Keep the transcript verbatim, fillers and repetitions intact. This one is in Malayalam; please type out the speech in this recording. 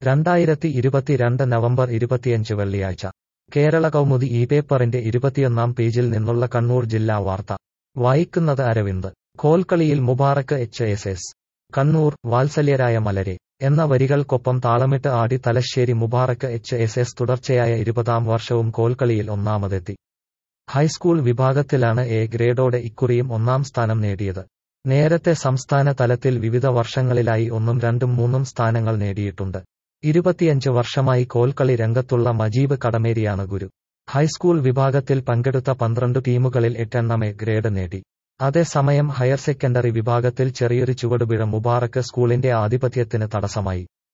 രണ്ടായിരത്തി ഇരുപത്തിരണ്ട് നവംബർ ഇരുപത്തിയഞ്ച് വെള്ളിയാഴ്ച കേരള കൗമുദി ഈ പേപ്പറിന്റെ ഇരുപത്തിയൊന്നാം പേജിൽ നിന്നുള്ള കണ്ണൂർ ജില്ലാ വാർത്ത വായിക്കുന്നത് അരവിന്ദ്. കോൽക്കളിയിൽ Mubarak H S S. Kannur, വാത്സല്യരായ മലരെ എന്ന വരികൾക്കൊപ്പം താളമിട്ട് ആടി Thalassery Mubarak H S S തുടർച്ചയായ ഇരുപതാം വർഷവും കോൽക്കളിയിൽ ഒന്നാമതെത്തി. ഹൈസ്കൂൾ വിഭാഗത്തിലാണ് എ ഗ്രേഡോടെ ഇക്കുറിയും ഒന്നാം സ്ഥാനം നേടിയത്. നേരത്തെ സംസ്ഥാന തലത്തിൽ വിവിധ വർഷങ്ങളിലായി ഒന്നും രണ്ടും മൂന്നും സ്ഥാനങ്ങൾ നേടിയിട്ടുണ്ട്. ഇരുപത്തിയഞ്ച് വർഷമായി കോൽക്കളി രംഗത്തുള്ള മജീബ് കടമേരിയാണ് ഗുരു. ഹൈസ്കൂൾ വിഭാഗത്തിൽ പങ്കെടുത്ത പന്ത്രണ്ട് ടീമുകളിൽ എട്ടെണ്ണം എ ഗ്രേഡ് നേടി. അതേസമയം ഹയർ സെക്കൻഡറി വിഭാഗത്തിൽ ചെറിയൊരു ചുവടുപിഴ മുബാറക്ക് സ്കൂളിന്റെ ആധിപത്യത്തിന് തടസ്സമായി.